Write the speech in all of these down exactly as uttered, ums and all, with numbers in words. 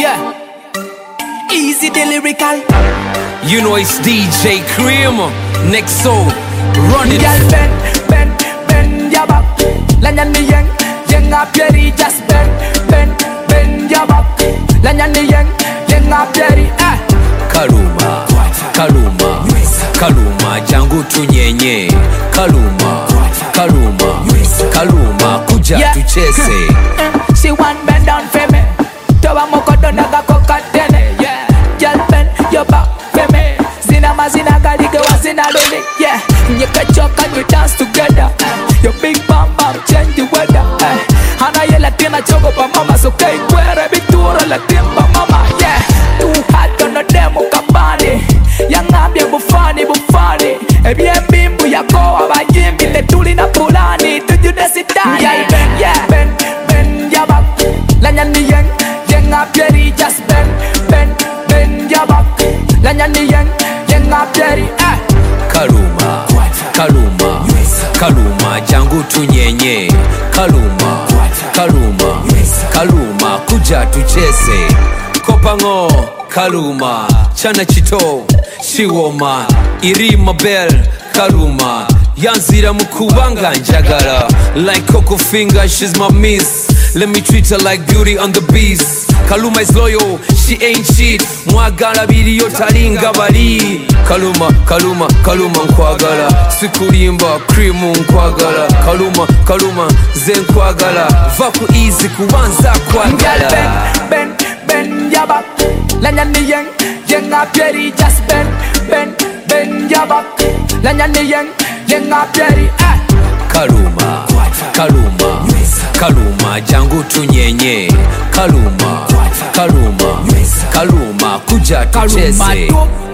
Yeah, easy the lyrical. You know it's D J Cream, Nexo, run it. Girl, bend, bend, bend your back. Lanyan ni yang, yang up yeri. Just bend, bend, bend your back. Lanyan ni yang, yang up yeri. Ah. Kaluma, Kaluma, Kaluma, jangu tunyenye. Kaluma, Kaluma, Kaluma, kuja Yeah. tucheze. She want bend down for me. Toba moko donaga kokatene. Yeah, girl, bend your back for me. Zina mazina galige wazina loli. Yeah, you catch up and we dance together. Your big bam bam change the weather. Hana ye latina chogo pa mama, so kay kwere bitura latin pa mama. Yeah, too hot on the demo kabani. Yang ambia bufani bufani. Ebien bimbu ya koa ba jimbi te tuli na pulani. Tuju desidani. Yeah, bend, yeah, bend, bend your back. Lanyan ni yang, yang up yeri. Just bend, bend, bend your back. Lanyan ni yang, yang up yeri. Ah. Kaluma, Kaluma, Kaluma, jangu tunyenye. Kaluma, Kaluma, Kaluma, kuja tucheze. Kopango, Kaluma, chana chito, shiwoma, irima bell, Kaluma, yanzira mukubanga njagala. Like Coco Finger, she's my miss. Let me treat her like Beauty on the Beast. Kaluma is loyal, she ain't cheat. Mwagala biriyo talinga bali. Kaluma, Kaluma, Kaluma nkwagala. Sikulimba, cream nkwagala. Kaluma, Kaluma, zen nkwagala. Vaku easy kubanza kwagala. Girl, bend, bend, bend your back. Lanyan ni yang, yang up yeri. Just bend, bend, bend your back. Lanyan ni yang, yang up yeri. Ah. Kaluma, Kaluma, Kaluma, jangu tunyenye. Kaluma, Kaluma, Kaluma, kuja tucheze.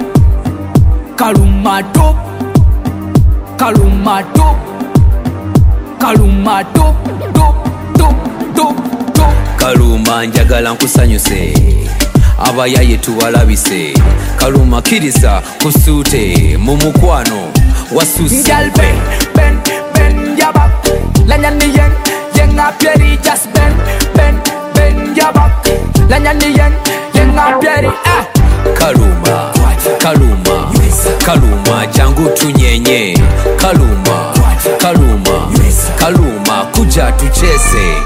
Kaluma top, Kaluma top, Kaluma top, top, top, top, top. Kaluma njagala nkusanyuse, abayaye tuwalabise. Kaluma kiriza kusute, mumukwano wasuse. Girl, bend, bend, bend your back. Lanyan ni yang, yang up yeri. Just bend, bend, bend your back. Lanyan ni yang, yang up yeri. Ah. Kaluma, Kaluma, Kaluma, jangu tunyenye. Kaluma, Kaluma, Kaluma, kuja tucheze.